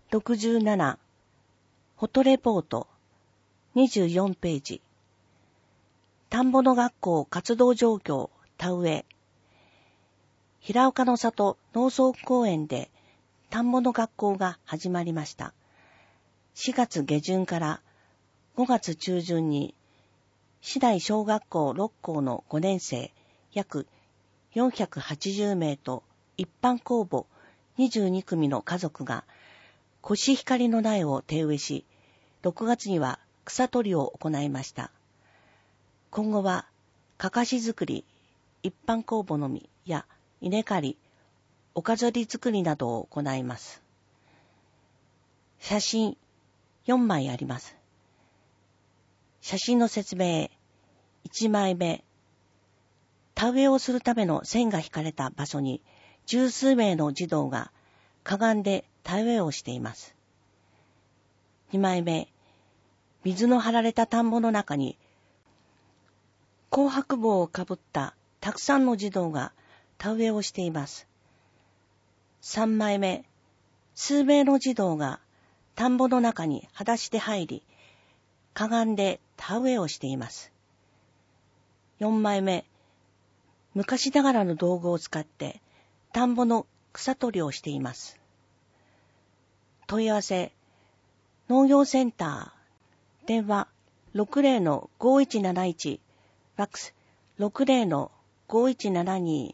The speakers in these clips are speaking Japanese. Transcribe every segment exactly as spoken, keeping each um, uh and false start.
ろくじゅうなな、フォトレポート、にじゅうよんページ。田んぼの学校活動状況、田植え。平岡の里農村公園で田んぼの学校が始まりました。しがつ下旬からごがつ中旬に、市内小学校ろっこうのごねんせい約よんひゃくはちじゅうめいと一般公募にじゅうにくみの家族がコシヒカリの苗を手植えし、ろくがつには草取りを行いました。今後はかかし作り、一般公募のみや稲刈り、お飾り作りなどを行います。写真よんまいあります。写真の説明。いちまいめ。田植えをするための線が引かれた場所に十数名の児童がかがんで田植えをしています。にまいめ。水の張られた田んぼの中に紅白帽をかぶったたくさんの児童が田植えをしています。さんまいめ。数名の児童が田んぼの中に裸足で入り、かがんで田植えをしています。よんまいめ。昔ながらの道具を使って田んぼの草取りをしています。問い合わせ。農業センター。電話 ろくぜろのごいちなないち、ファックス ろくぜろのごいちななに。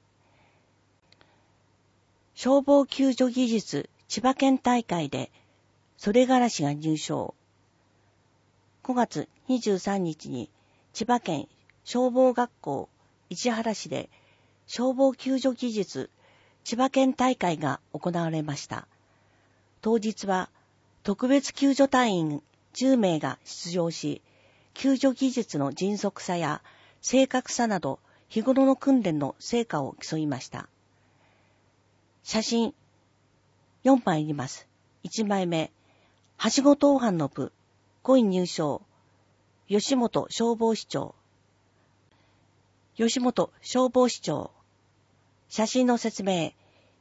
消防救助技術千葉県大会でそれがらしが入賞。ごがつにじゅうさんにちに千葉県消防学校市原市で消防救助技術千葉県大会が行われました。当日は特別救助隊員じゅうめいが出場し、救助技術の迅速さや正確さなど日頃の訓練の成果を競いました。写真よんまいあります。いちまいめ。はしご登攀の部ごい入賞。吉本消防士長。吉本消防士長。写真の説明。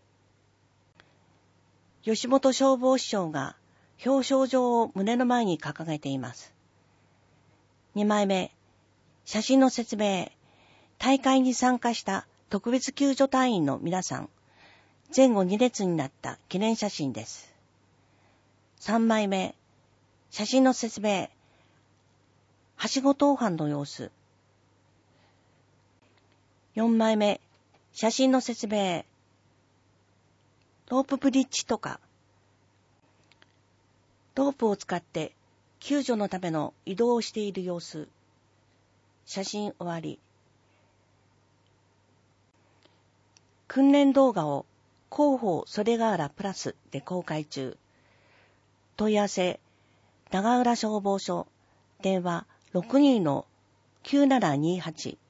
吉本消防士長が表彰状を胸の前に掲げています。にまいめ。写真の説明。大会に参加した特別救助隊員の皆さん、前後に列になった記念写真です。さんまいめ。写真の説明。はしご登攀の様子。よんまいめ。写真の説明。ロープブリッジとか。ロープを使って救助のための移動をしている様子。写真終わり。訓練動画を広報袖ヶ浦プラスで公開中。問い合わせ。長浦消防署。電話 ろくにーのきゅうななにーはち。